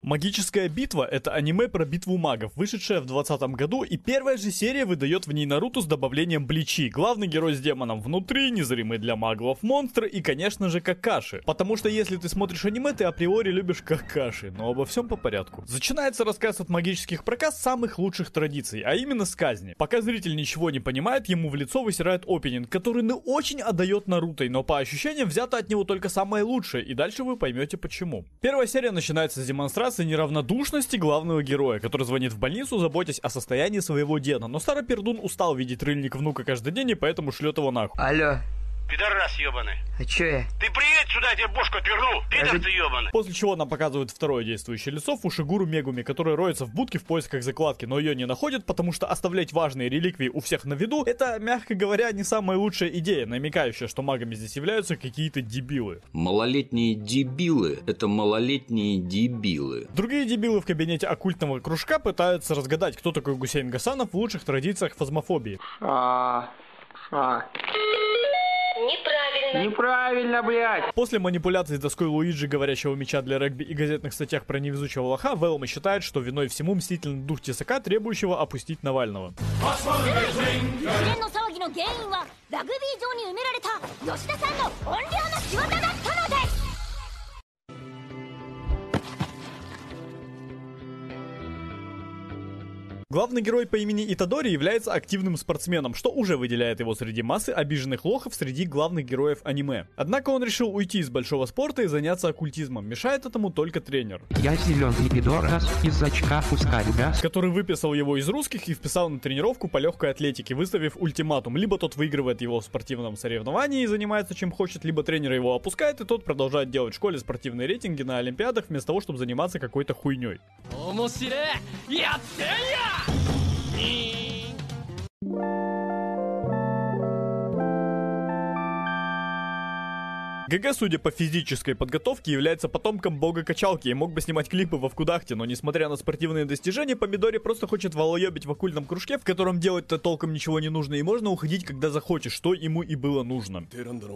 Магическая битва — это аниме про битву магов, вышедшее в 2020 году, и первая же серия выдает в ней Наруто с добавлением Бличи, главный герой с демоном внутри, незримый для маглов монстр и, конечно же, Какаши. Потому что если ты смотришь аниме, ты априори любишь Какаши, но обо всем по порядку. Начинается рассказ от магических проказ самых лучших традиций, а именно с казни. Пока зритель ничего не понимает, ему в лицо высирает опенинг, который ну очень отдает Наруто, но по ощущениям взято от него только самое лучшее, и дальше вы поймете почему. Первая серия начинается с демонстрации неравнодушности главного героя, который звонит в больницу, заботясь о состоянии своего деда. Но старый пердун устал видеть рыльник внука каждый день и поэтому шлет его нахуй. Алло. Пидорас ебаный. А чё я? Ты приедь сюда, я тебе бошку отверну. Пидор ты ебаный. После чего нам показывают второе действующее лицо Фушигуру Мегуми, которая роется в будке в поисках закладки, но ее не находят, потому что оставлять важные реликвии у всех на виду — это, мягко говоря, не самая лучшая идея, намекающая, что магами здесь являются какие-то дебилы. Малолетние дебилы — это малолетние дебилы. Другие дебилы в кабинете оккультного кружка пытаются разгадать, кто такой Гусейн Гасанов в лучших традициях фазмофобии. Неправильно, блядь. После манипуляций с доской Луиджи, говорящего меча для регби и газетных статьях про невезучего лоха, Велма считает, что виной всему мстительный дух Тесака, требующего опустить Навального. Главный герой по имени Итадори является активным спортсменом, что уже выделяет его среди массы обиженных лохов среди главных героев аниме. Однако он решил уйти из большого спорта и заняться оккультизмом. Мешает этому только тренер. Я зеленый пидорас из очка пускай газ. Который выписал его из русских и вписал на тренировку по легкой атлетике, выставив ультиматум. Либо тот выигрывает его в спортивном соревновании и занимается чем хочет, либо тренер его опускает, и тот продолжает делать в школе спортивные рейтинги на олимпиадах вместо того, чтобы заниматься какой-то хуйней. ГГ, судя по физической подготовке, является потомком бога качалки и мог бы снимать клипы во Вкудахте, но несмотря на спортивные достижения, Помидори просто хочет волоебить в оккультном кружке, в котором делать-то толком ничего не нужно, и можно уходить, когда захочешь, что ему и было нужно.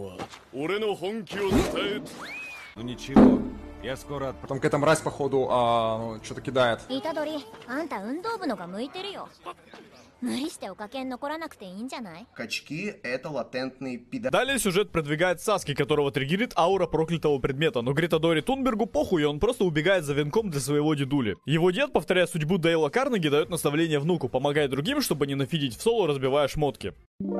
Ну ничего, я скоро Потом какая-то мразь, походу, что-то кидает. Качки — это латентный пидор. Далее сюжет продвигает Саски, которого триггерит аура проклятого предмета, но Гритадори Тунбергу похуй, и он просто убегает за венком для своего дедули. Его дед, повторяя судьбу Дейла Карнеги, дает наставление внуку, помогая другим, чтобы не нафидить в соло, разбивая шмотки.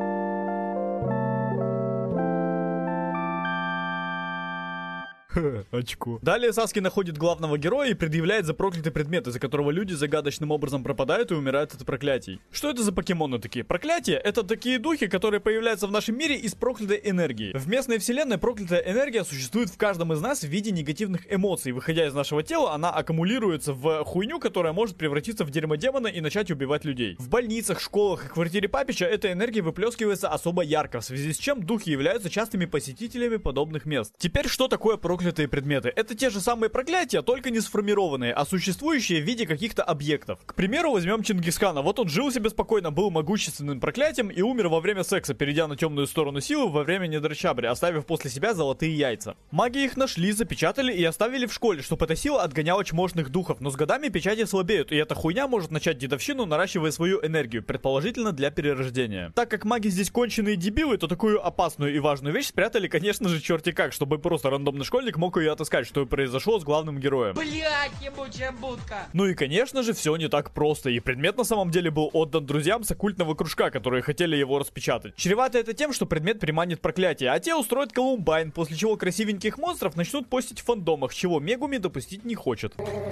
Очко. Далее Саски находит главного героя и предъявляет за проклятый предмет, из-за которого люди загадочным образом пропадают и умирают от проклятий. Что это за покемоны такие? Проклятия — это такие духи, которые появляются в нашем мире из проклятой энергии. В местной вселенной проклятая энергия существует в каждом из нас в виде негативных эмоций. Выходя из нашего тела, она аккумулируется в хуйню, которая может превратиться в дерьмодемона и начать убивать людей. В больницах, школах и квартире Папича эта энергия выплескивается особо ярко, в связи с чем духи являются частыми посетителями подобных мест. Теперь, что такое проклятые предметы? Это те же самые проклятия, только не сформированные, а существующие в виде каких-то объектов. К примеру, возьмем Чингисхана. Вот он жил себе спокойно, был могущественным проклятием и умер во время секса, перейдя на темную сторону силы во время недрочабри, оставив после себя золотые яйца. Маги их нашли, запечатали и оставили в школе, чтобы эта сила отгоняла чмошных духов, но с годами печати слабеют, и эта хуйня может начать дедовщину, наращивая свою энергию, предположительно для перерождения. Так как маги здесь конченые дебилы, то такую опасную и важную вещь спрятали, конечно же, черти как, чтобы просто рандомный школьник мог ее отыскать, что и произошло с главным героем. Блять, ебучая будка. Ну и конечно же, все не так просто, и предмет на самом деле был отдан друзьям с оккультного кружка, которые хотели его распечатать. Чревато это тем, что предмет приманит проклятие, а те устроят колумбайн, после чего красивеньких монстров начнут постить в фандомах, чего Мегуми допустить не хочет.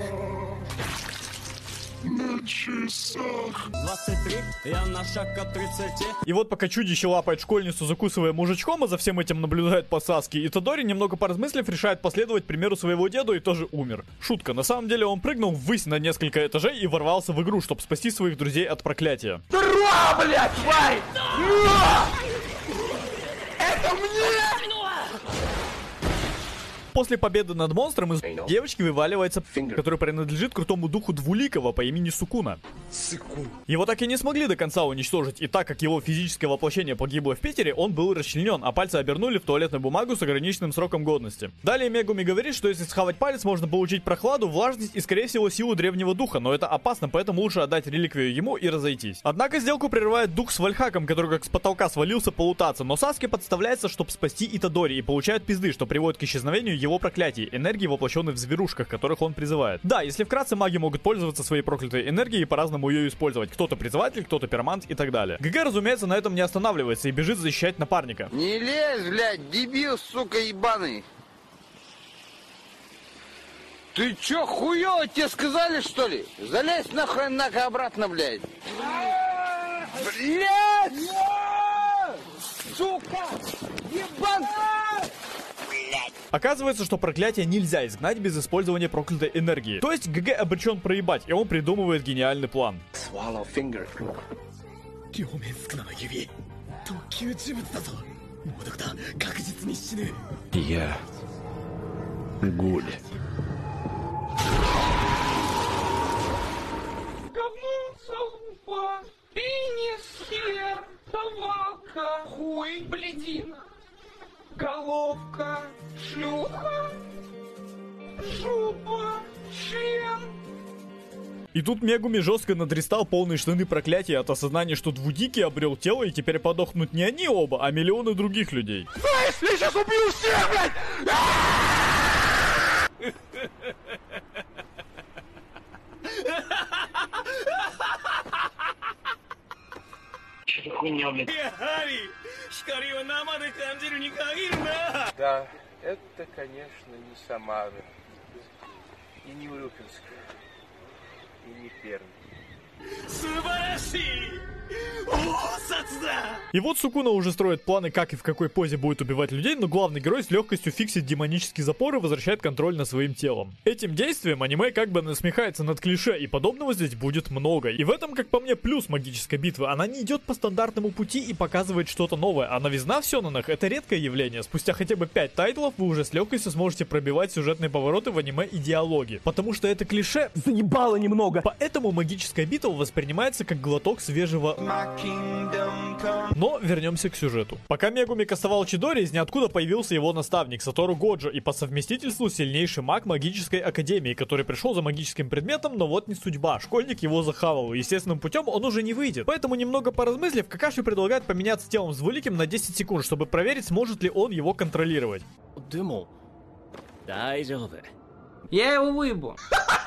На часах 23, я на шаг от 30. И вот пока чудище лапает школьницу, закусывая мужичком, а за всем этим наблюдает по Саске, Итадори, немного поразмыслив, решает последовать примеру своего деда и тоже умер. Шутка, на самом деле он прыгнул ввысь на несколько этажей и ворвался в игру, чтобы спасти своих друзей от проклятия. Здорово, блядь, тварь! Это мне! После победы над монстром из девочки вываливается, который принадлежит крутому духу Двуликого по имени Сукуна. Его так и не смогли до конца уничтожить, и так как его физическое воплощение погибло в Питере, он был расчленен, а пальцы обернули в туалетную бумагу с ограниченным сроком годности. Далее Мегуми говорит, что если схавать палец, можно получить прохладу, влажность и, скорее всего, силу древнего духа, но это опасно, поэтому лучше отдать реликвию ему и разойтись. Однако сделку прерывает дух с Вальхаком, который как с потолка свалился полутаться, но Саске подставляется, чтобы спасти Итадори, и получает пизды, что приводит к исчезновению его проклятий, энергии, воплощенной в зверушках, которых он призывает. Да, если вкратце, маги могут пользоваться своей проклятой энергией и по-разному ее использовать. Кто-то призыватель, кто-то пиромант и так далее. ГГ, разумеется, на этом не останавливается и бежит защищать напарника. Не лезь, блядь, дебил, сука, ебаный. Ты чё, хуёво, тебе сказали, что ли? Залезь нахрен обратно, блядь. Блядь! Сука! Ебан! Оказывается, что проклятие нельзя изгнать без использования проклятой энергии. То есть ГГ обречен проебать, и он придумывает гениальный план. Я Гуль. Пенис, хер, собака, хуй, блядина, головка, шлюха, жопа, член. И тут Мегуми жестко надрестал полные штаны проклятия от осознания, что Двудикий обрел тело, и теперь подохнут не они оба, а миллионы других людей. Знаешь, я сейчас убью всех, блядь! Хуйня, блядь. Да, это, конечно, не Самара. И не Урюпинск. И не Пермь. И вот Сукуна уже строит планы, как и в какой позе будет убивать людей, но главный герой с легкостью фиксит демонический запор и возвращает контроль над своим телом. Этим действием аниме как бы насмехается над клише, и подобного здесь будет много. И в этом, как по мне, плюс магической битвы. Она не идет по стандартному пути и показывает что-то новое, а новизна в сёнэнах — это редкое явление. Спустя хотя бы 5 тайтлов вы уже с легкостью сможете пробивать сюжетные повороты в аниме и диалоги. Потому что это клише заебало немного. Поэтому магическая битва воспринимается как глоток свежего. Но вернемся к сюжету. Пока Мегуми кастовал Чидори, из ниоткуда появился его наставник Сатору Годжо, и по совместительству сильнейший маг магической академии, который пришел за магическим предметом, но вот не судьба. Школьник его захавал, и естественным путем он уже не выйдет. Поэтому, немного поразмыслив, Какаши предлагает поменяться телом с Двуликим на 10 секунд, чтобы проверить, сможет ли он его контролировать. Я его выебу.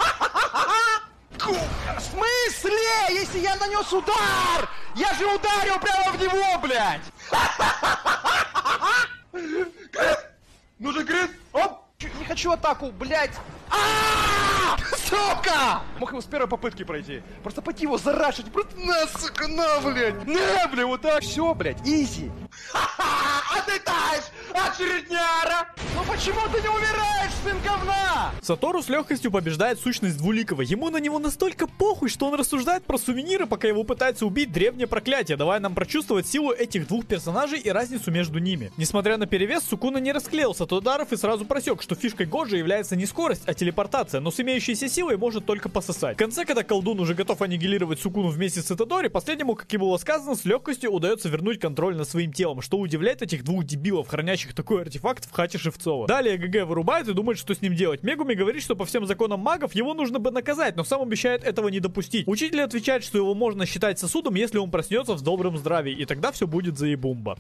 В смысле? Если я нанес удар! Я же ударил прямо в него, блядь! Нужен крит! Оп! Не хочу атаку, блядь! Сука! Мог его с первой попытки пройти. Просто пойти его зарашить. Просто на, сука, на, блядь! На, блядь, вот так. Все, блядь, изи. А ты таешь, очередняра! Ну почему ты не умираешь, сын говна? Сатору с легкостью побеждает сущность Двуликого. Ему на него настолько похуй, что он рассуждает про сувениры, пока его пытается убить древнее проклятие, давая нам прочувствовать силу этих двух персонажей и разницу между ними. Несмотря на перевес, Сукуна не расклеился от ударов и сразу просек, что фишкой Годжи является не скорость, а телепортация, но с имеющейся силой может только пососать. В конце, когда колдун уже готов аннигилировать Сукуну вместе с Итадори, последнему, как и было сказано, с легкостью удается вернуть контроль над своим телом, что удивляет этих двух дебилов, хранящих такой артефакт в хате Шевцова. Далее ГГ вырубает и думает, что с ним делать. Мегуми говорит, что по всем законам магов его нужно бы наказать, но сам обещает этого не допустить. Учитель отвечает, что его можно считать сосудом, если он проснется в добром здравии, и тогда все будет заебумба.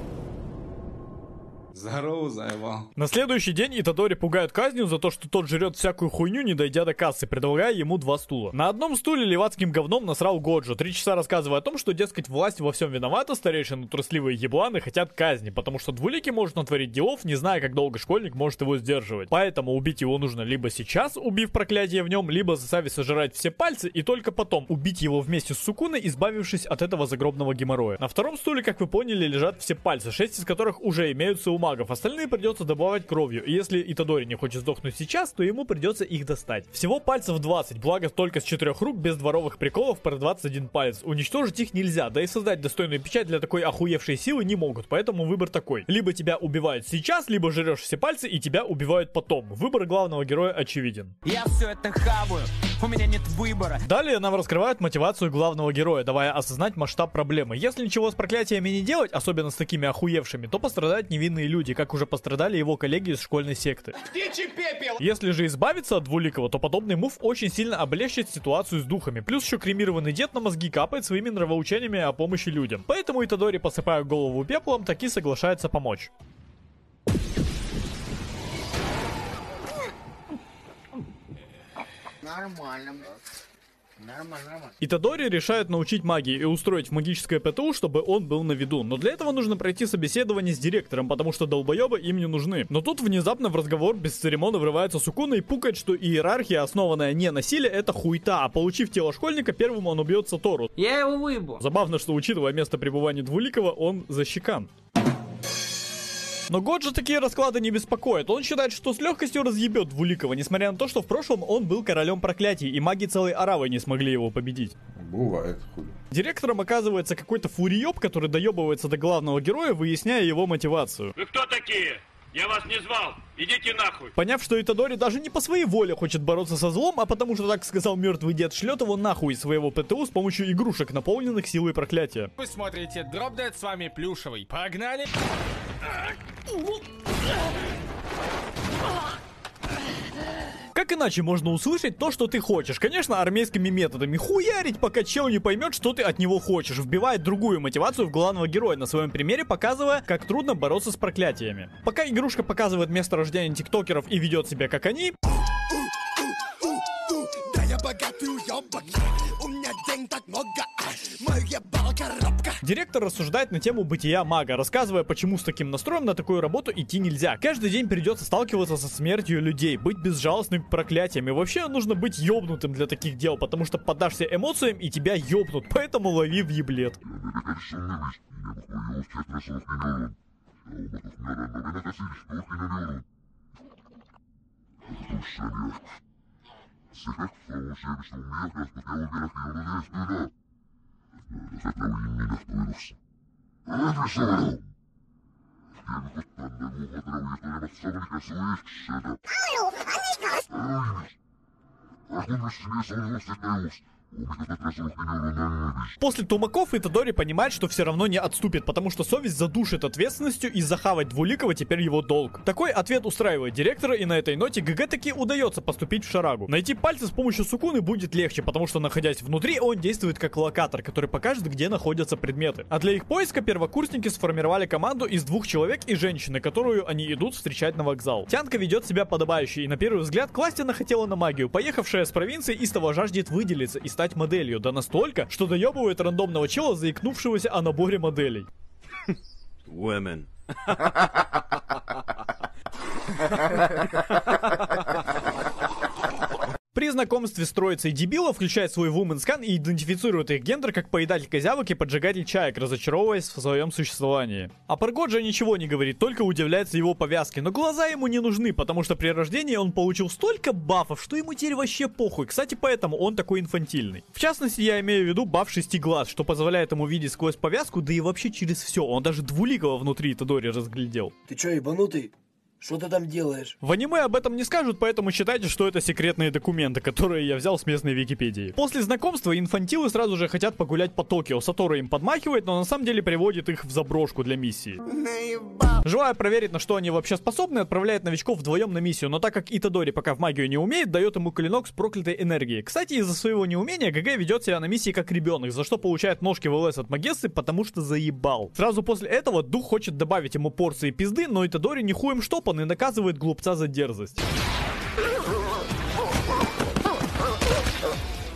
Здорово, заебал. На следующий день Итадори пугает казнью за то, что тот жрет всякую хуйню, не дойдя до кассы, предлагая ему 2 стула. На одном стуле левацким говном насрал Годжо, 3 часа рассказывая о том, что, дескать, власть во всем виновата, старейшины трусливые ебланы хотят казни, потому что Двуликий может натворить делов, не зная, как долго школьник может его сдерживать. Поэтому убить его нужно либо сейчас, убив проклятие в нем, либо заставить сожрать все пальцы и только потом убить его вместе с Сукуной, избавившись от этого загробного геморроя. На втором стуле, как вы поняли, лежат все пальцы, 6 из которых уже имеются у магов, остальные придется добывать кровью. И если Итадори не хочет сдохнуть сейчас, то ему придется их достать. Всего пальцев 20, благо только с 4 рук, без дворовых приколов, про 21 палец. Уничтожить их нельзя, да и создать достойную печать для такой охуевшей силы не могут, поэтому выбор такой. Либо тебя убивают сейчас, либо жрешь все пальцы и тебя убивают потом. Выбор главного героя очевиден. Я все это хаваю, у меня нет выбора. Далее нам раскрывают мотивацию главного героя, давая осознать масштаб проблемы. Если ничего с проклятиями не делать, особенно с такими охуевшими, то пострадают невинные люди, как уже пострадали его коллеги из школьной секты. Птичий пепел! Если же избавиться от двуликого, то подобный мув очень сильно облегчит ситуацию с духами. Плюс еще кремированный дед на мозги капает своими нравоучениями о помощи людям. Поэтому Итадори, посыпая голову пеплом, таки соглашается помочь. Нормально. Нормально. Итадори решает научить магии и устроить в магическое ПТУ, чтобы он был на виду. Но для этого нужно пройти собеседование с директором, потому что долбоебы им не нужны. Но тут внезапно в разговор без церемона врывается Сукуна и пукает, что иерархия, основанная не на силе, это хуйта, а получив тело школьника, первым он убьет Сатору. Я его выебу. Забавно, что учитывая место пребывания Двуликого, он защекан. Но Годжи такие расклады не беспокоят. Он считает, что с легкостью разъебет Двуликого, несмотря на то, что в прошлом он был королем проклятий, и маги целой аравы не смогли его победить. Бывает, хули. Директором оказывается какой-то фуриёб, который доебывается до главного героя, выясняя его мотивацию. Вы кто такие? Я вас не звал. Идите нахуй. Поняв, что Итадори даже не по своей воле хочет бороться со злом, а потому что, так сказал мертвый дед, шлет его нахуй из своего ПТУ с помощью игрушек, наполненных силой проклятия. Вы смотрите Дропдед, с вами Плюшевый. Погнали! Как иначе можно услышать то, что ты хочешь? Конечно, армейскими методами. Хуярить, пока чел не поймет, что ты от него хочешь. Вбивает другую мотивацию в главного героя, на своем примере показывая, как трудно бороться с проклятиями. Пока игрушка показывает место рождения тиктокеров и ведет себя как они... Да я богатый уёбок, у меня денег так много, моя балка-робка. Директор рассуждает на тему бытия мага, рассказывая, почему с таким настроем на такую работу идти нельзя. Каждый день придется сталкиваться со смертью людей, быть безжалостным к проклятиям. И вообще нужно быть ёбнутым для таких дел, потому что поддашься эмоциям и тебя ёбнут, поэтому лови в еблет. После Тумаков Итадори понимает, что все равно не отступит, потому что совесть задушит ответственностью, и захавать Двуликого теперь его долг. Такой ответ устраивает директора, и на этой ноте ГГ таки удается поступить в шарагу. Найти пальцы с помощью Сукуны будет легче, потому что, находясь внутри, он действует как локатор, который покажет, где находятся предметы. А для их поиска первокурсники сформировали команду из 2 человек и женщины, которую они идут встречать на вокзал. Тянка ведет себя подобающе, и на первый взгляд класть она хотела на магию. Поехавшая с провинции истово жаждет выделиться и стать моделью, да настолько, что доебывает рандомного чела, заикнувшегося о наборе моделей. Women. При знакомстве с троицей дебилов включает свой вуменскан и идентифицирует их гендер как поедатель козявок и поджигатель чаек, разочаровываясь в своем существовании. А про Годжи ничего не говорит, только удивляется его повязке, но глаза ему не нужны, потому что при рождении он получил столько бафов, что ему теперь вообще похуй. Кстати, поэтому он такой инфантильный. В частности, я имею в виду баф 6 глаз, что позволяет ему видеть сквозь повязку, да и вообще через все. Он даже Двуликого внутри Итадори разглядел. Ты чё, ебанутый? Что ты там делаешь? В аниме об этом не скажут, поэтому считайте, что это секретные документы, которые я взял с местной Википедии. После знакомства инфантилы сразу же хотят погулять по Токио. Сатору им подмахивает, но на самом деле приводит их в заброшку для миссии. Желая проверить, на что они вообще способны, отправляет новичков вдвоем на миссию, но так как Итадори пока в магию не умеет, дает ему клинок с проклятой энергией. Кстати, из-за своего неумения ГГ ведет себя на миссии как ребенок, за что получает ножки в ЛС от Магессы, потому что заебал. Сразу после этого дух хочет добавить ему порции пизды, но Итадори нихуем штопан и наказывает глупца за дерзость.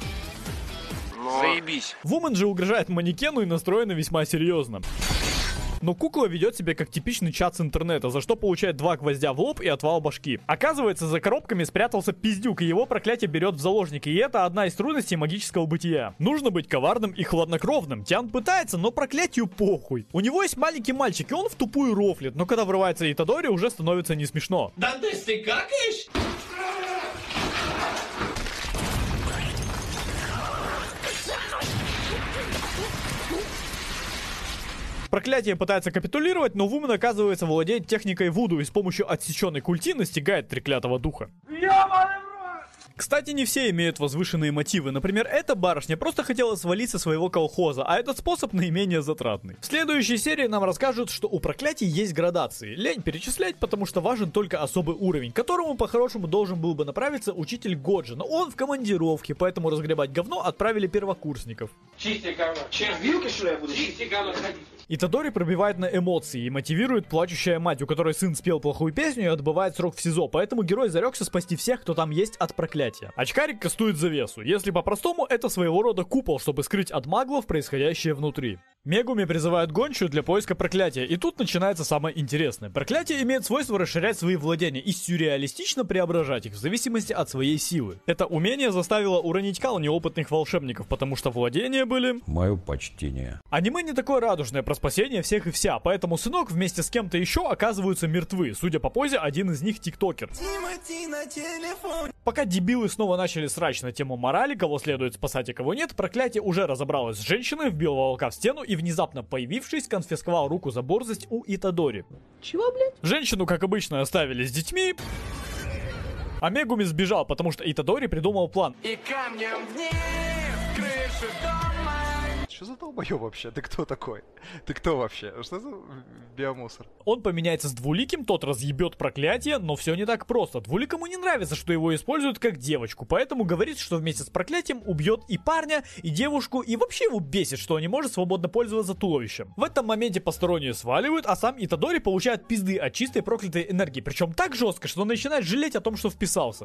Заебись. Вумен же угрожает манекену и настроена весьма серьезно. Но кукла ведет себя как типичный чат с интернета, за что получает 2 гвоздя в лоб и отвал башки. Оказывается, за коробками спрятался пиздюк, и его проклятие берет в заложники, и это одна из трудностей магического бытия. Нужно быть коварным и хладнокровным. Тян пытается, но проклятию похуй. У него есть маленький мальчик, и он в тупую рофлит, но когда врывается Итадори, уже становится не смешно. Дантес, ты какаешь? Проклятие пытается капитулировать, но Вумен, оказывается, владеет техникой вуду и с помощью отсеченной культи настигает треклятого духа. Кстати, не все имеют возвышенные мотивы. Например, эта барышня просто хотела свалить со своего колхоза, а этот способ наименее затратный. В следующей серии нам расскажут, что у проклятий есть градации. Лень перечислять, потому что важен только особый уровень, к которому по-хорошему должен был бы направиться учитель Годжи, но он в командировке, поэтому разгребать говно отправили первокурсников. Чисти говно. Чем? Вилкой, что ли, я буду? Чисти говно, сходите. Итадори пробивает на эмоции и мотивирует плачущая мать, у которой сын спел плохую песню и отбывает срок в СИЗО, поэтому герой зарекся спасти всех, кто там есть, от проклятия. Очкарик кастует завесу. Если по-простому, это своего рода купол, чтобы скрыть от маглов происходящее внутри. Мегуми призывают гончую для поиска проклятия, и тут начинается самое интересное. Проклятие имеет свойство расширять свои владения и сюрреалистично преображать их в зависимости от своей силы. Это умение заставило уронить кал неопытных волшебников, потому что владения были... Мое почтение. Аниме не такое радужное про спасение всех и вся, поэтому сынок вместе с кем-то еще оказываются мертвы. Судя по позе, один из них тиктокер. Пока дебилы снова начали срач на тему морали, кого следует спасать и кого нет, проклятие уже разобралось с женщиной, вбило волка в стену и внезапно появившись, конфисковал руку за борзость у Итадори. Чего, блядь? Женщину, как обычно, оставили с детьми, а Мегуми сбежал, потому что Итадори придумал план. И камнем вниз, крышу дома. Что за долбоёб вообще? Ты кто такой? Ты кто вообще? Что за биомусор? Он поменяется с Двуликим, тот разъебет проклятие, но все не так просто. Двуликому не нравится, что его используют как девочку, поэтому говорит, что вместе с проклятием убьет и парня, и девушку, и вообще его бесит, что он не может свободно пользоваться туловищем. В этом моменте посторонние сваливают, а сам Итадори получает пизды от чистой проклятой энергии, причем так жестко, что он начинает жалеть о том, что вписался.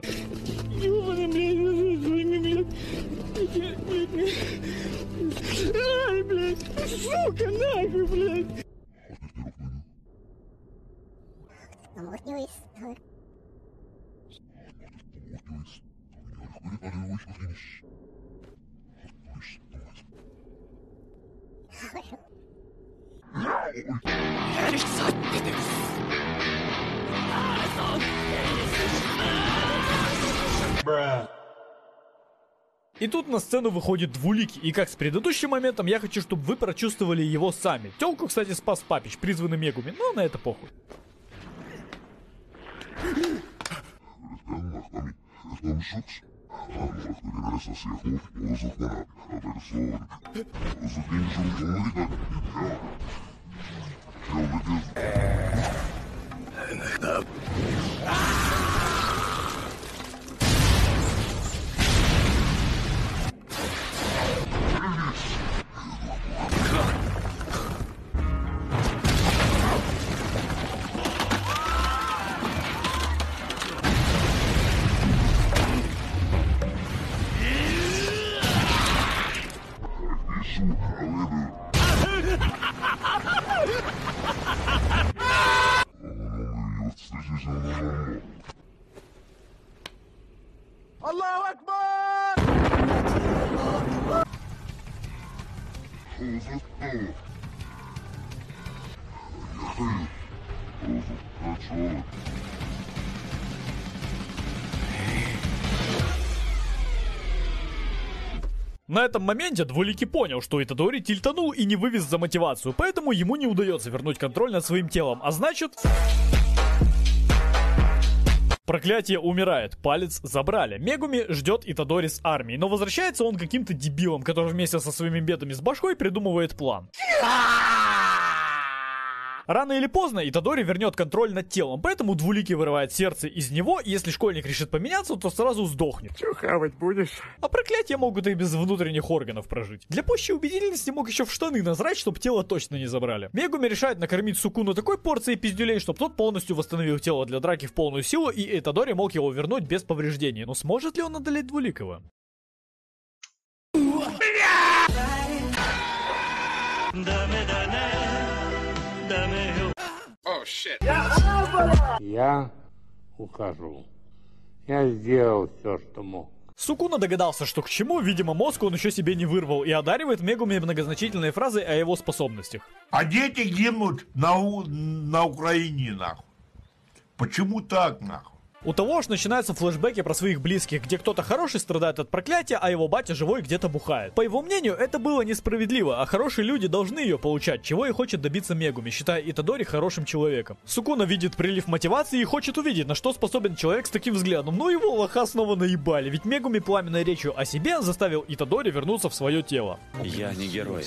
Ай, блядь, сука, нахуй, блядь. И тут на сцену выходит Двуликий, и как с предыдущим моментом, я хочу, чтобы вы прочувствовали его сами. Тёлку, кстати, спас Папич, призванный Мегуми, но на это похуй. Аллаху Акбар! На этом моменте Двуликий понял, что Итадори тильтанул и не вывез за мотивацию, поэтому ему не удается вернуть контроль над своим телом, а значит... Проклятие умирает, палец забрали. Мегуми ждет Итадори с армией, но возвращается он каким-то дебилом, который вместе со своими бедами с башкой придумывает план. Рано или поздно Итадори вернет контроль над телом, поэтому Двуликий вырывает сердце из него, и если школьник решит поменяться, то сразу сдохнет. Чё, хавать будешь? А проклятия могут и без внутренних органов прожить. Для пущей убедительности мог еще в штаны назрать, чтобы тело точно не забрали. Мегуми решает накормить Сукуну такой порцией пиздюлей, чтобы тот полностью восстановил тело для драки в полную силу, и Итадори мог его вернуть без повреждений. Но сможет ли он одолеть Двуликого? Я ухожу. Я сделал все, что мог. Сукуна догадался, что к чему, видимо, мозг он еще себе не вырвал, и одаривает Мегуми многозначительной фразой о его способностях. А дети гибнут на Украине, нахуй. Почему так, нахуй? У того аж начинаются флешбеки про своих близких, где кто-то хороший страдает от проклятия, а его батя живой где-то бухает. По его мнению, это было несправедливо, а хорошие люди должны ее получать, чего и хочет добиться Мегуми, считая Итадори хорошим человеком. Сукуна видит прилив мотивации и хочет увидеть, на что способен человек с таким взглядом. Но его лоха снова наебали, ведь Мегуми пламенной речью о себе заставил Итадори вернуться в свое тело. Я не герой.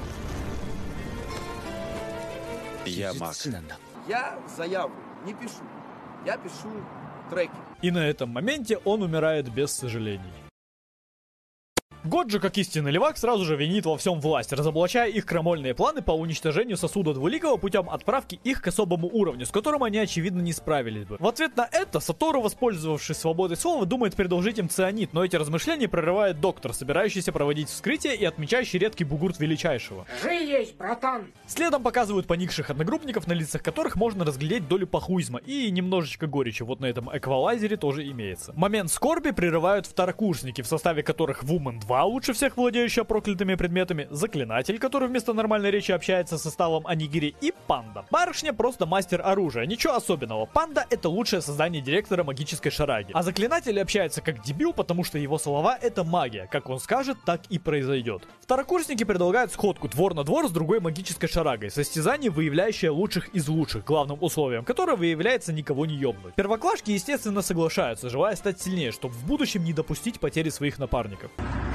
Я маг. Я заяву не пишу. Я пишу треки. И на этом моменте он умирает без сожалений. Годжо, как истинный левак, сразу же винит во всем власть, разоблачая их крамольные планы по уничтожению сосуда Двуликого путем отправки их к особому уровню, с которым они, очевидно, не справились бы. В ответ на это Сатору, воспользовавшись свободой слова, думает предложить им цианид, но эти размышления прерывает доктор, собирающийся проводить вскрытие и отмечающий редкий бугурт Величайшего. Жи есть, братан! Следом показывают поникших одногруппников, на лицах которых можно разглядеть долю похуизма и немножечко горечи, вот на этом эквалайзере тоже имеется. Момент скорби прерывают второкурсники, в составе которых Вумен 2, лучше всех владеющая проклятыми предметами, Заклинатель, который вместо нормальной речи общается со составом Онигири, и Панда. Барышня просто мастер оружия, ничего особенного. Панда — это лучшее создание директора магической шараги. А Заклинатель общается как дебил, потому что его слова — это магия. Как он скажет, так и произойдет. Второкурсники предлагают сходку двор на двор с другой магической шарагой, состязание, выявляющее лучших из лучших, главным условием которого является никого не ёбнуть. Первоклашки, естественно, соглашаются, желая стать сильнее, чтобы в будущем не допустить потери своих напарников.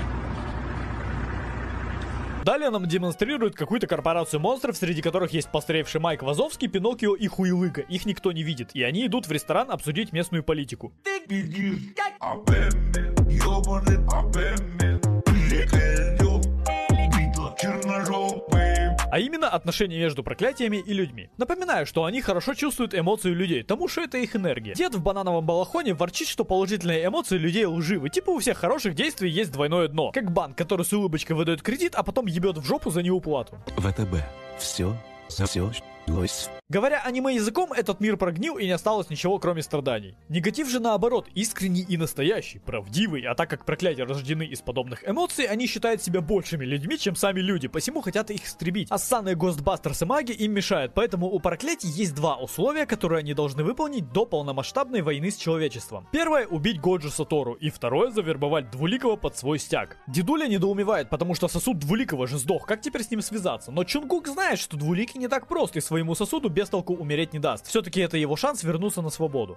Далее нам демонстрируют какую-то корпорацию монстров, среди которых есть постаревший Майк Вазовский, Пиноккио и Хуилыга. Их никто не видит, и они идут в ресторан обсудить местную политику. А именно отношения между проклятиями и людьми. Напоминаю, что они хорошо чувствуют эмоции людей, потому что это их энергия. Дед в банановом балахоне ворчит, что положительные эмоции людей лживы. Типа у всех хороших действий есть двойное дно. Как банк, который с улыбочкой выдает кредит, а потом ебет в жопу за неуплату. ВТБ. Все за все. Говоря аниме-языком, этот мир прогнил и не осталось ничего, кроме страданий. Негатив же наоборот, искренний и настоящий, правдивый, а так как проклятия рождены из подобных эмоций, они считают себя большими людьми, чем сами люди, посему хотят их истребить. А ссаные Гостбастерсы маги им мешают, поэтому у проклятий есть два условия, которые они должны выполнить до полномасштабной войны с человечеством. Первое — убить Годжо Сатору, и второе — завербовать Двуликого под свой стяг. Дедуля недоумевает, потому что сосуд Двуликого же сдох, как теперь с ним связаться? Но Чунгук знает, что Двуликий не так прост и своему сосуду без толку умереть не даст. Все-таки это его шанс вернуться на свободу.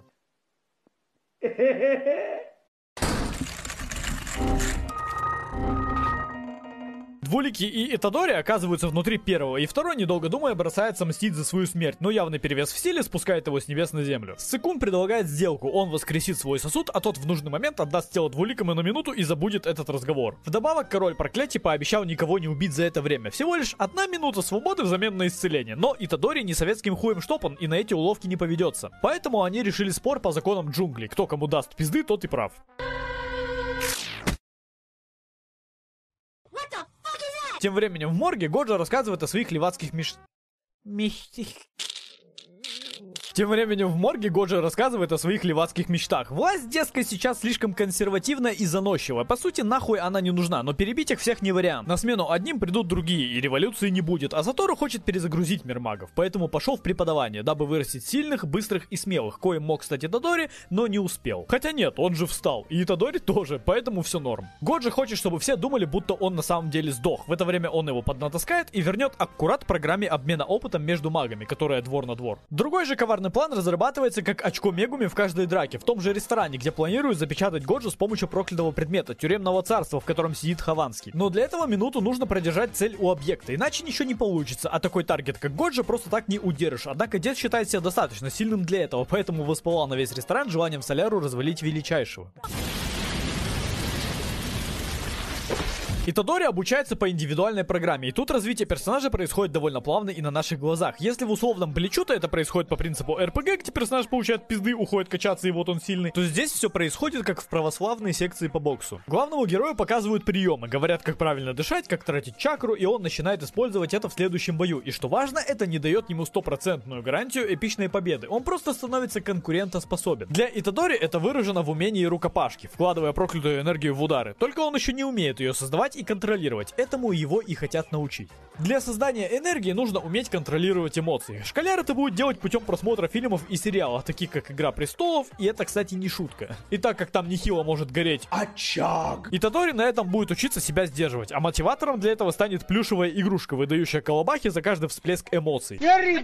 Двуликий и Итадори оказываются внутри первого, и второй, недолго думая, бросается мстить за свою смерть, но явный перевес в силе спускает его с небес на землю. Сыкун предлагает сделку, он воскресит свой сосуд, а тот в нужный момент отдаст тело Двуликому на минуту и забудет этот разговор. Вдобавок, король проклятий пообещал никого не убить за это время, всего лишь 1 минута свободы взамен на исцеление, но Итадори не советским хуем штопан и на эти уловки не поведется. Поэтому они решили спор по законам джунглей, кто кому даст пизды, тот и прав. Тем временем в морге Годжо рассказывает о своих левацких мечтах. Власть, дескать, сейчас слишком консервативная и заносчивая. По сути, нахуй она не нужна, но перебить их всех не вариант. На смену одним придут другие, и революции не будет. А Сатору хочет перезагрузить мир магов, поэтому пошел в преподавание, дабы вырастить сильных, быстрых и смелых, коим мог стать Итадори, но не успел. Хотя нет, он же встал, и Итадори тоже, поэтому все норм. Годжо хочет, чтобы все думали, будто он на самом деле сдох. В это время он его поднатаскает и вернет аккурат программе обмена опытом между магами, которая двор на двор. Другой же коварный план разрабатывается как очко Мегуми в каждой драке, в том же ресторане, где планируют запечатать Годжо с помощью проклятого предмета, тюремного царства, в котором сидит Хованский. Но для этого минуту нужно продержать цель у объекта, иначе ничего не получится, а такой таргет, как Годжо, просто так не удержишь. Однако дед считает себя достаточно сильным для этого, поэтому воспылал на весь ресторан желанием Соляру развалить Величайшего. Итадори обучается по индивидуальной программе, и тут развитие персонажа происходит довольно плавно и на наших глазах. Если в условном Бличу, то это происходит по принципу РПГ, где персонаж получает пизды, уходит качаться, и вот он сильный, то здесь все происходит как в православной секции по боксу. Главному герою показывают приемы, говорят, как правильно дышать, как тратить чакру, и он начинает использовать это в следующем бою. И что важно, это не дает ему стопроцентную гарантию эпичной победы, он просто становится конкурентоспособен. Для Итадори это выражено в умении рукопашки, вкладывая проклятую энергию в удары, только он еще не умеет ее создавать и контролировать, этому его и хотят научить. Для создания энергии нужно уметь контролировать эмоции. Школяр это будет делать путем просмотра фильмов и сериалов, таких как «Игра престолов», и это, кстати, не шутка. И так как там нехило может гореть очаг, Итадори на этом будет учиться себя сдерживать, а мотиватором для этого станет плюшевая игрушка, выдающая колобахи за каждый всплеск эмоций.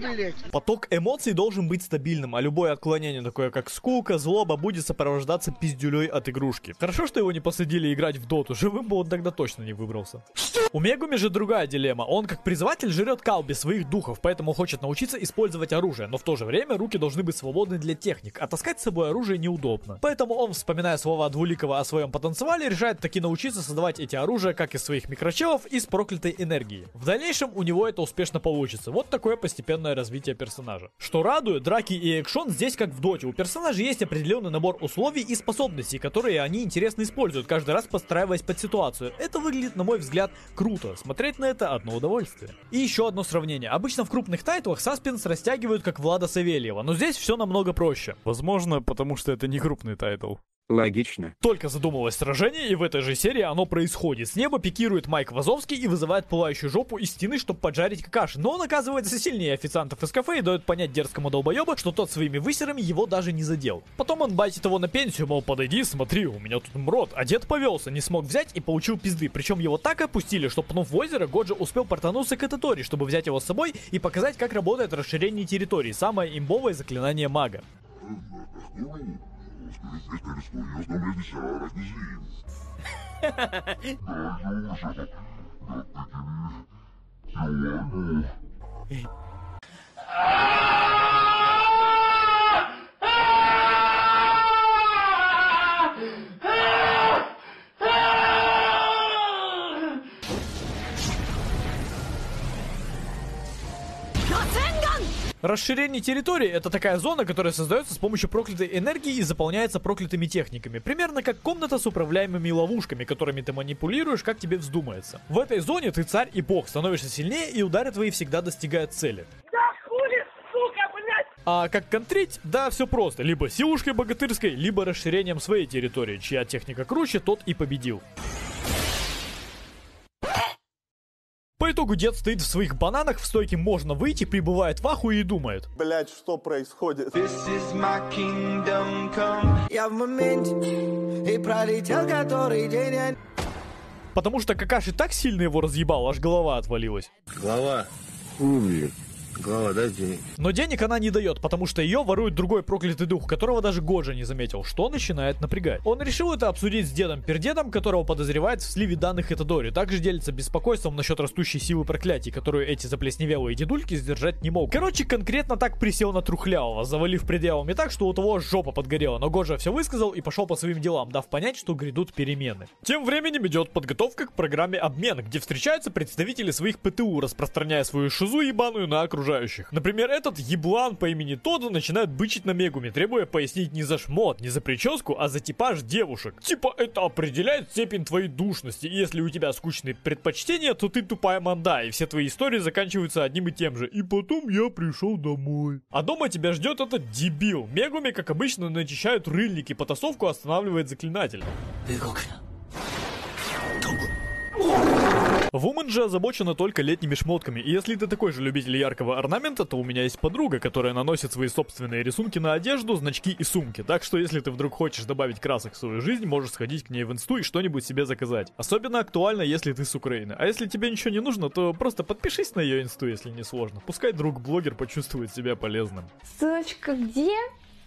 Поток эмоций должен быть стабильным, а любое отклонение, такое как скука, злоба, будет сопровождаться пиздюлей от игрушки. Хорошо, что его не посадили играть в доту, живым бы он тогда точно не выбрался. У Мегуми же другая дилемма. Он как призыватель жрет калби своих духов, поэтому хочет научиться использовать оружие, но в то же время руки должны быть свободны для техник, а таскать с собой оружие неудобно. Поэтому он, вспоминая слова Двуликова о своем потенциале, решает таки научиться создавать эти оружия, как из своих микрочелов, из проклятой энергии. В дальнейшем у него это успешно получится. Вот такое постепенное развитие персонажа. Что радует, драки и экшон здесь как в доте. У персонажей есть определенный набор условий и способностей, которые они интересно используют, каждый раз подстраиваясь под ситуацию. Это выглядит, на мой взгляд, круто. Смотреть на это одно удовольствие. И еще одно сравнение. Обычно в крупных тайтлах саспенс растягивают как Влада Савельева, но здесь все намного проще. Возможно, потому что это не крупный тайтл. Логично. Только задумалось сражение, и в этой же серии оно происходит. С неба пикирует Майк Вазовский и вызывает пылающую жопу из стены, чтобы поджарить какаши. Но он оказывается сильнее официантов из кафе и дает понять дерзкому долбоебу, что тот своими высерами его даже не задел. Потом он байтит его на пенсию, мол, подойди, смотри, у меня тут мрот. А дед повелся, не смог взять и получил пизды. Причем его так опустили, что пнув в озеро, Годжи успел портануться к Итадори, чтобы взять его с собой и показать, как работает расширение территории. Самое имбовое заклинание мага. Расширение территории — это такая зона, которая создается с помощью проклятой энергии и заполняется проклятыми техниками. Примерно как комната с управляемыми ловушками, которыми ты манипулируешь, как тебе вздумается. В этой зоне ты царь и бог, становишься сильнее, и удары твои всегда достигают цели. Да хули, сука, блядь! А как контрить? Да, все просто. Либо силушкой богатырской, либо расширением своей территории. Чья техника круче, тот и победил. По итогу дед стоит в своих бананах, в стойке можно выйти, прибывает в ахуе и думает: блять, что происходит? Я в моменте и пролетел который день. Потому что Какаши так сильно его разъебал, аж голова отвалилась. Голова. Голова, дай денег. Но денег она не дает, потому что ее ворует другой проклятый дух, которого даже Годжи не заметил, что начинает напрягать. Он решил это обсудить с дедом-пердедом, которого подозревает в сливе данных Итадори. Также делится беспокойством насчет растущей силы проклятий, которую эти заплесневелые дедульки сдержать не могут. Короче, конкретно так присел на Трухлявого, завалив пределами так, что у того жопа подгорела. Но Годжи все высказал и пошел по своим делам, дав понять, что грядут перемены. Тем временем идет подготовка к программе обмена, где встречаются представители своих ПТУ, распространяя свою шизу ебаную на окружающих. Например, этот еблан по имени Тодо начинает бычить на Мегуми, требуя пояснить не за шмот, не за прическу, а за типаж девушек. Типа это определяет степень твоей душности, и если у тебя скучные предпочтения, то ты тупая манда, и все твои истории заканчиваются одним и тем же. И потом я пришел домой. А дома тебя ждет этот дебил. Мегуми, как обычно, начищают рыльники, потасовку останавливает заклинатель. Вумен же озабочена только летними шмотками, и если ты такой же любитель яркого орнамента, то у меня есть подруга, которая наносит свои собственные рисунки на одежду, значки и сумки. Так что если ты вдруг хочешь добавить красок в свою жизнь, можешь сходить к ней в инсту и что-нибудь себе заказать. Особенно актуально, если ты с Украины. А если тебе ничего не нужно, то просто подпишись на ее инсту, если не сложно. Пускай друг-блогер почувствует себя полезным. Ссылочка где?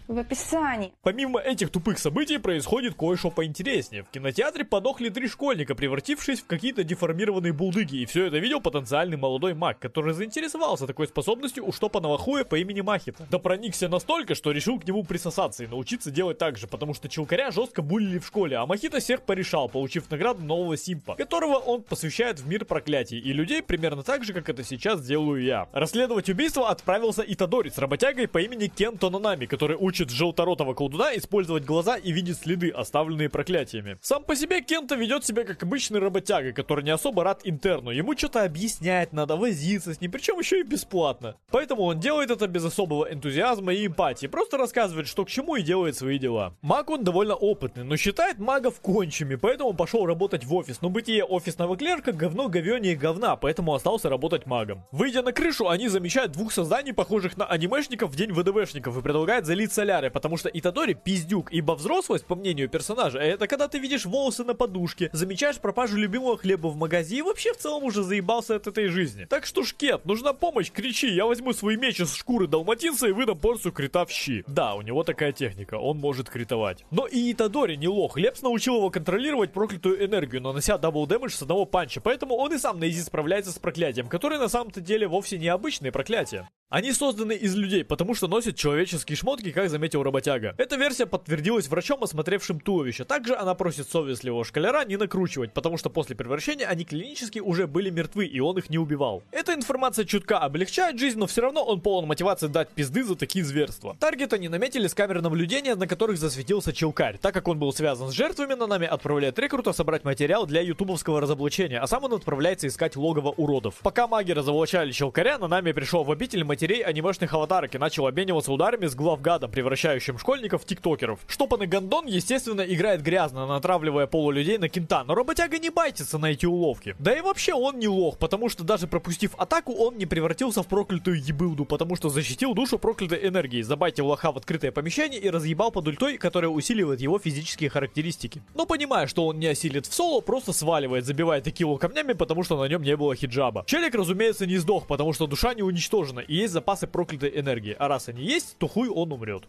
в описании. Помимо этих тупых событий происходит кое-что поинтереснее. В кинотеатре подохли 3 школьника, превратившись в какие-то деформированные булдыги, и все это видел потенциальный молодой маг, который заинтересовался такой способностью у штопаного хуя по имени Махита. Да проникся настолько, что решил к нему присосаться и научиться делать так же, потому что Челкаря жестко булили в школе, а Махита всех порешал, получив награду нового симпа, которого он посвящает в мир проклятий и людей примерно так же, как это сейчас делаю я. Расследовать убийство отправился Итадори с работягой по имени Кен Тонанами, который учит желторотого колдуна использовать глаза и видеть следы, оставленные проклятиями. Сам по себе Кента ведет себя как обычный работяга, который не особо рад интерну. Ему что-то объяснять надо, возиться с ним, причем еще и бесплатно. Поэтому он делает это без особого энтузиазма и эмпатии, просто рассказывает, что к чему, и делает свои дела. Маг он довольно опытный, но считает магов кончими, поэтому пошел работать в офис. Но бытие офисного клерка говно говёнее говна, поэтому остался работать магом. Выйдя на крышу, они замечают 2 созданий, похожих на анимешников в день ВДВшников, и предлагают залить солярой, потому что Итадори пиздюк, ибо взрослость, по мнению персонажа, это когда ты видишь волосы на подушке, замечаешь пропажу любимого хлеба в магазине и вообще в целом уже заебался от этой жизни. Так что, Шкет, нужна помощь, кричи, я возьму свой меч из шкуры далматинца и выдам порцию крита в щи. Да, у него такая техника, он может критовать. Но и Итадори не лох, Лепс научил его контролировать проклятую энергию, нанося дабл дэмэдж с одного панча, поэтому он и сам на изи справляется с проклятием, которое на самом-то деле вовсе не обычные проклятия. Они созданы из людей, потому что носят человеческие шмотки, как заметил работяга. Эта версия подтвердилась врачом, осмотревшим туловище. Также она просит совестливого школяра не накручивать, потому что после превращения они клинически уже были мертвы, и он их не убивал. Эта информация чутка облегчает жизнь, но все равно он полон мотивации дать пизды за такие зверства. Таргет они наметили с камер наблюдения, на которых засветился Челкарь. Так как он был связан с жертвами, Нанами отправляет рекрута собрать материал для ютубовского разоблачения, а сам он отправляется искать логово уродов. Пока маги разоблачали Челкаря, Нанами пришел в обитель матерей анимешных аватарок и начал обмениваться ударами с главгадом, превращающим школьников в тиктокеров. Штопанный Гондон, естественно, играет грязно, натравливая полулюдей на Кента, но работяга не байтится на эти уловки. Да и вообще он не лох, потому что даже пропустив атаку, он не превратился в проклятую ебылду, потому что защитил душу проклятой энергией, забайтил лоха в открытое помещение и разъебал под ультой, которая усиливает его физические характеристики. Но понимая, что он не осилит в соло, просто сваливает, забивая текилу камнями, потому что на нем не было хиджаба. Челик, разумеется, не сдох, потому что душа не уничтожена и есть запасы проклятой энергии, а раз они есть, то хуй он умрет.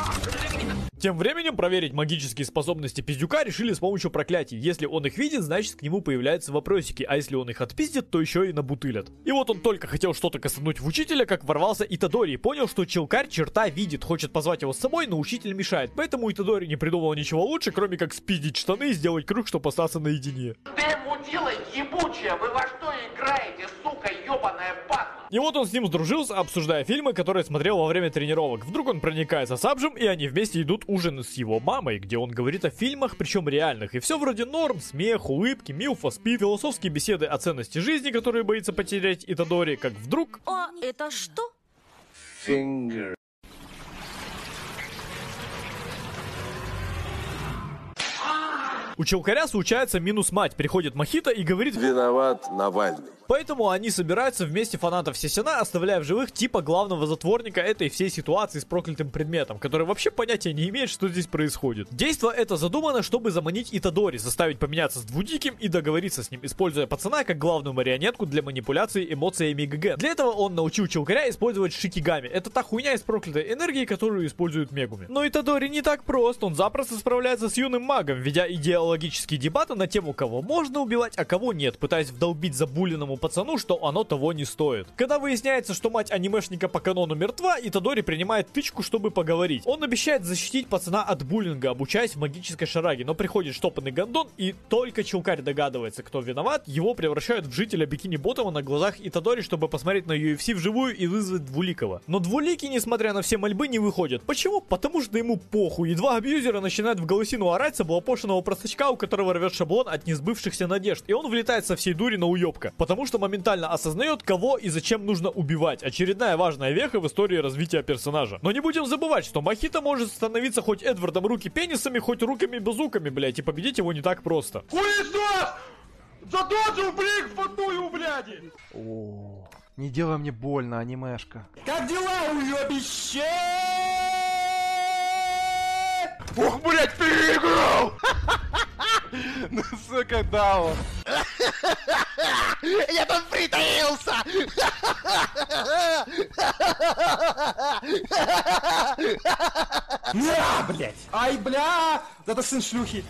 Тем временем проверить магические способности пиздюка решили с помощью проклятий. Если он их видит, значит к нему появляются вопросики, а если он их отпиздит, то еще и набутылят. И вот он только хотел что-то кастануть в учителя, как ворвался Итадори и понял, что Челкарь черта видит, хочет позвать его с собой, но учитель мешает. Поэтому Итадори не придумал ничего лучше, кроме как спиздить штаны и сделать круг, чтобы остаться наедине. Ты мудила ебучая, вы во что играете, сука, ебаная падла? И вот он с ним сдружился, обсуждая фильмы, которые смотрел во время тренировок. Вдруг он проникается с Абжем, и они вместе идут ужин с его мамой, где он говорит о фильмах, причем реальных. И все вроде норм, смех, улыбки, милфа, спид, философские беседы о ценности жизни, которые боится потерять Итадори, как вдруг... А это что? Finger. У Челкаря случается минус мать, приходит Махита и говорит: виноват Навальный. Поэтому они собираются вместе фанатов Сесена, оставляя в живых типа главного затворника этой всей ситуации с проклятым предметом, который вообще понятия не имеет, что здесь происходит. Действо это задумано, чтобы заманить Итадори, заставить поменяться с Двудиким и договориться с ним, используя пацана как главную марионетку для манипуляции эмоциями ГГ. Для этого он научил Челкаря использовать шикигами. Это та хуйня из проклятой энергии, которую используют Мегуми. Но Итадори не так прост, он запросто справляется с юным магом, ведя идеологические дебаты на тему, кого можно убивать, а кого нет, пытаясь вдолбить забуленному пацану, что оно того не стоит. Когда выясняется, что мать анимешника по канону мертва, Итадори принимает тычку, чтобы поговорить. Он обещает защитить пацана от буллинга, обучаясь в магической шараге, но приходит штопанный Гондон, и только Челкарь догадывается, кто виноват, его превращают в жителя бикини-ботома на глазах Итадори, чтобы посмотреть на UFC вживую и вызвать Двуликого. Но Двуликий, несмотря на все мольбы, не выходит. Почему? Потому что ему похуй, и два абьюзера начинают в голосину орать с облапошенного простачка, у которого рвет шаблон от несбывшихся надежд, и он влетает со всей дури на уёбка, потому что моментально осознает, кого и зачем нужно убивать. Очередная важная веха в истории развития персонажа. Но не будем забывать, что Махита может становиться хоть Эдвардом руки пенисами, хоть руками-базуками, блять, и победить его не так просто. Хуесос! Задоджил, блин, впадую, бляди! О, не делай мне больно, анимешка. Как дела, уёбище? Ух, блять, переиграл! Ну, сука, да он. Я там притаился! На, блядь! Ай, бля! Это сын шлюхи.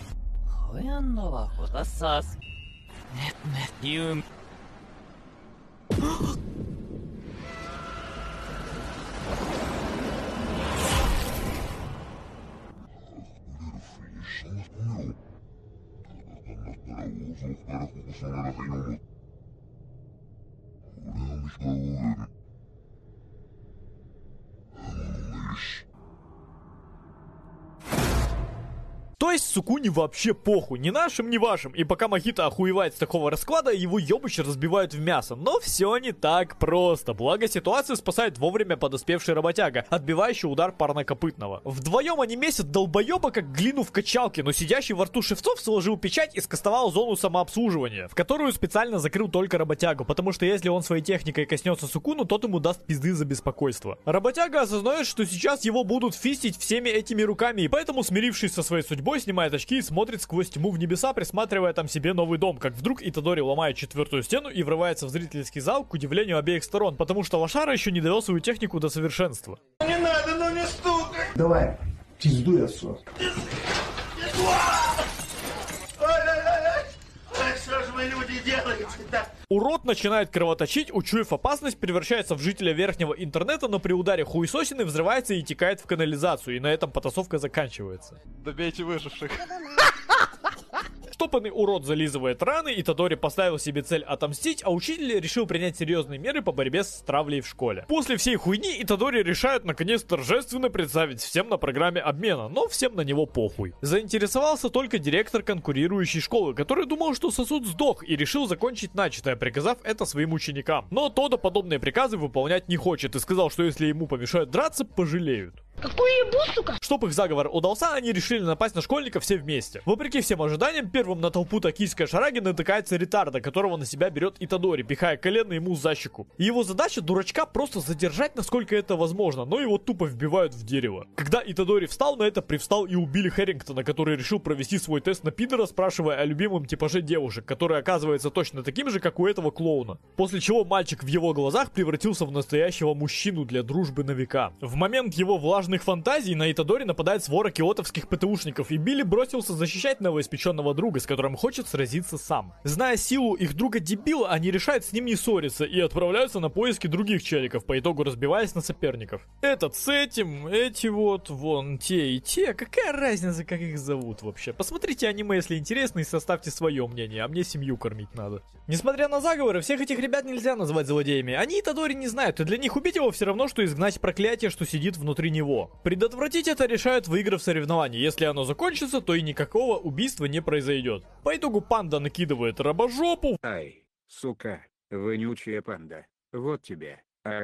То есть Сукуни вообще похуй, ни нашим, ни вашим. И пока Мохито охуевает с такого расклада, его ёбыч разбивают в мясо. Но все не так просто. Благо ситуацию спасает вовремя подоспевший работяга, отбивающий удар парнокопытного. Вдвоем они месят долбоеба как глину в качалке, но сидящий во рту Шевцов сложил печать и скастовал зону самообслуживания, в которую специально закрыл только работягу, потому что если он своей техникой коснется Сукуну, тот ему даст пизды за беспокойство. Работяга осознает, что сейчас его будут фистить всеми этими руками, и поэтому, смирившись со своей судьбой, снимает очки и смотрит сквозь тьму в небеса, присматривая там себе новый дом, как вдруг Итадори ломает четвертую стену и врывается в зрительский зал, к удивлению обеих сторон, потому что лошара еще не довел свою технику до совершенства. Не надо, ну не стукай! Давай, пиздуй отцу. Что же вы, люди, делаете-то? Урод начинает кровоточить, учуяв опасность, превращается в жителя верхнего интернета, но при ударе хуесосины взрывается и текает в канализацию, и на этом потасовка заканчивается. Добейте выживших. Штопанный урод зализывает раны, Итадори поставил себе цель отомстить, а учитель решил принять серьезные меры по борьбе с травлей в школе. После всей хуйни Итадори решает наконец торжественно представить всем на программе обмена, но всем на него похуй. Заинтересовался только директор конкурирующей школы, который думал, что сосуд сдох, и решил закончить начатое, приказав это своим ученикам. Но Тодо подобные приказы выполнять не хочет и сказал, что если ему помешают драться, пожалеют. Какую ебу, сука? Чтоб их заговор удался, они решили напасть на школьников все вместе. Вопреки всем ожиданиям, первым на толпу токийской шараги натыкается ретарда, которого на себя берет Итадори, пихая колено ему за щеку. И его задача дурачка просто задержать, насколько это возможно, но его тупо вбивают в дерево. Когда Итадори встал, на это привстал и убили Хэрингтона, который решил провести свой тест на пидора, спрашивая о любимом типаже девушек, который оказывается точно таким же, как у этого клоуна. После чего мальчик в его глазах превратился в настоящего мужчину для дружбы на века. В момент его влажных фантазий на Итадори нападает свора киотовских ПТУшников, и Билли бросился защищать новоиспеченного друга, с которым хочет сразиться сам. Зная силу их друга-дебила, они решают с ним не ссориться и отправляются на поиски других челиков, по итогу разбиваясь на соперников. Этот с этим, эти вот, вон, те и те, какая разница, как их зовут вообще? Посмотрите аниме, если интересно, и составьте свое мнение, а мне семью кормить надо. Несмотря на заговоры, всех этих ребят нельзя назвать злодеями. Они Итадори не знают, и для них убить его все равно, что изгнать проклятие, что сидит внутри него. Предотвратить это решают, выиграв соревнование. Если оно закончится, то и никакого убийства не произойдет. По итогу панда накидывает рабожопу. Ай, сука, вонючая панда. Вот тебе.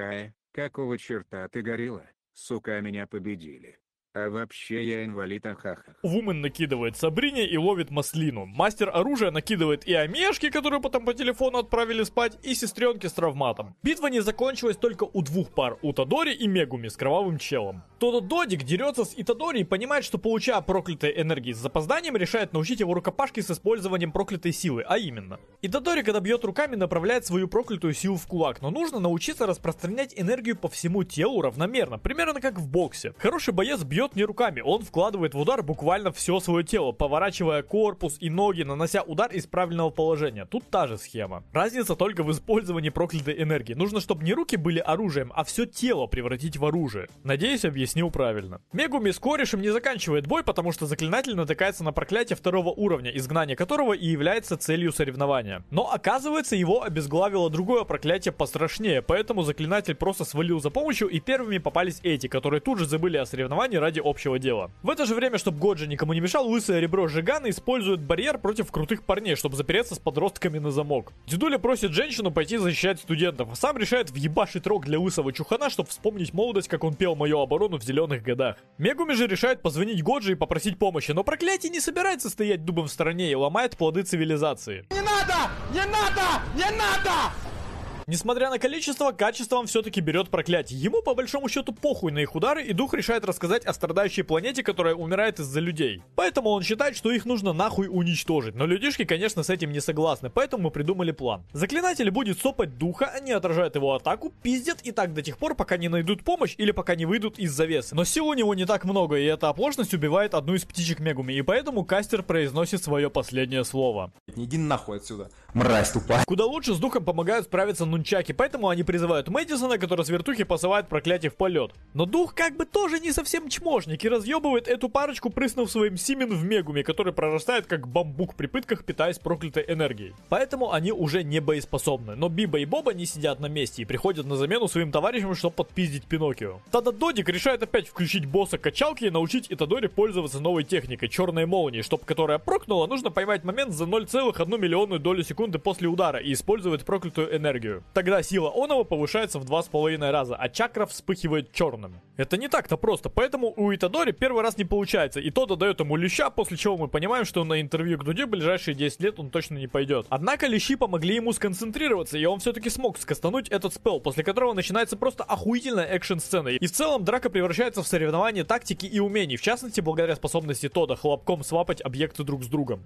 Какого черта ты горилла? Сука, меня победили. А вообще я инвалид, ахаха. Вумен накидывает Сабрине и ловит маслину. Мастер оружия накидывает и Амешки, которую потом по телефону отправили спать, и сестренки с травматом. Битва не закончилась только у двух пар, у Тадори и Мегуми с кровавым челом. Тодо Додик дерется с Итадори и понимает, что, получая проклятой энергии с запозданием, решает научить его рукопашке с использованием проклятой силы, а именно. Итадори, когда бьет руками, направляет свою проклятую силу в кулак, но нужно научиться распространять энергию по всему телу равномерно, примерно как в боксе. Хороший боец бьет не руками, он вкладывает в удар буквально все свое тело, поворачивая корпус и ноги, нанося удар из правильного положения. Тут та же схема. Разница только в использовании проклятой энергии. Нужно, чтобы не руки были оружием, а все тело превратить в оружие. Надеюсь, объяснил правильно. Мегуми с корешем не заканчивает бой, потому что заклинатель натыкается на проклятие второго уровня, изгнание которого и является целью соревнования. Но оказывается, его обезглавило другое проклятие пострашнее, поэтому заклинатель просто свалил за помощью, и первыми попались эти, которые тут же забыли о соревновании ради общего дела. В это же время, чтобы Годжи никому не мешал, лысое ребро Жигана использует барьер против крутых парней, чтобы запереться с подростками на замок. Дедуля просит женщину пойти защищать студентов, а сам решает въебашить рог для лысого чухана, чтобы вспомнить молодость, как он пел «Мою оборону» в зеленых годах. Мегуми же решает позвонить Годжи и попросить помощи, но проклятие не собирается стоять дубом в стороне и ломает плоды цивилизации. Не надо! Не надо! Не надо! Несмотря на количество, качеством все-таки берет проклятие. Ему по большому счету похуй на их удары, и дух решает рассказать о страдающей планете, которая умирает из-за людей. Поэтому он считает, что их нужно нахуй уничтожить. Но людишки, конечно, с этим не согласны, поэтому мы придумали план. Заклинатель будет сопать духа, они отражают его атаку, пиздят и так до тех пор, пока не найдут помощь или пока не выйдут из завесы. Но сил у него не так много, и эта оплошность убивает одну из птичек Мегуми, и поэтому кастер произносит свое последнее слово. Не иди нахуй отсюда, мразь тупая. Куда лучше с духом помогают справиться нунчаки, поэтому они призывают Мэдисона, который с вертухи посылает проклятие в полет. Но дух как бы тоже не совсем чмошник и разъебывает эту парочку, прыснув своим семен в Мегуми, который прорастает как бамбук при пытках, питаясь проклятой энергией. Поэтому они уже не боеспособны. Но Биба и Боба не сидят на месте и приходят на замену своим товарищам, чтобы подпиздить Пиноккио. Тогда Додик решает опять включить босса качалки и научить Итадори пользоваться новой техникой черной молнии, чтобы которая прокнула, нужно поймать момент за 0,1 миллионную долю секунды после удара и использовать проклятую энергию. Тогда сила Онова повышается в 2,5 раза, а чакра вспыхивает черным. Это не так-то просто, поэтому у Итадори первый раз не получается, и Тодо дает ему леща, после чего мы понимаем, что на интервью к Дуде в ближайшие 10 лет он точно не пойдет. Однако лещи помогли ему сконцентрироваться, и он все-таки смог скастануть этот спелл, после которого начинается просто охуительная экшн-сцена. И в целом драка превращается в соревнование тактики и умений, в частности благодаря способности Тодо хлопком свапать объекты друг с другом.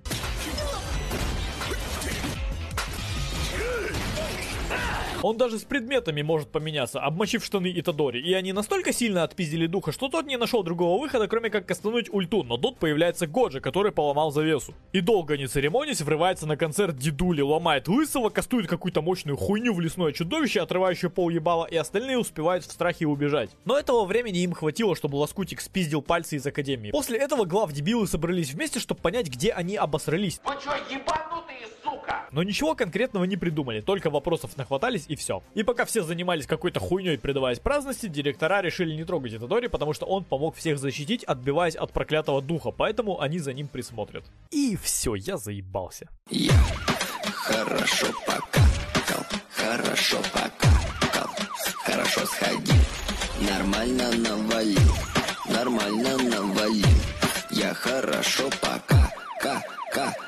Он даже с предметами может поменяться, обмочив штаны Итадори. И они настолько сильно отпиздили духа, что тот не нашел другого выхода, кроме как кастануть ульту. Но тут появляется Годжи, который поломал завесу. И долго не церемонясь, врывается на концерт дедули, ломает лысого, кастует какую-то мощную хуйню в лесное чудовище, отрывающее пол ебала, и остальные успевают в страхе убежать. Но этого времени им хватило, чтобы Лоскутик спиздил пальцы из Академии. После этого глав-дебилы собрались вместе, чтобы понять, где они обосрались. Вы чё, ебанутые, сука? Но ничего конкретного не придумали, только вопросов нахватались и все. И пока все занимались какой-то хуйней, предаваясь праздности, директора решили не трогать Итадори, потому что он помог всех защитить, отбиваясь от проклятого духа, поэтому они за ним присмотрят. И все, я заебался. Я хорошо покакал, хорошо покакал, хорошо сходил, нормально навалил, я хорошо покакал.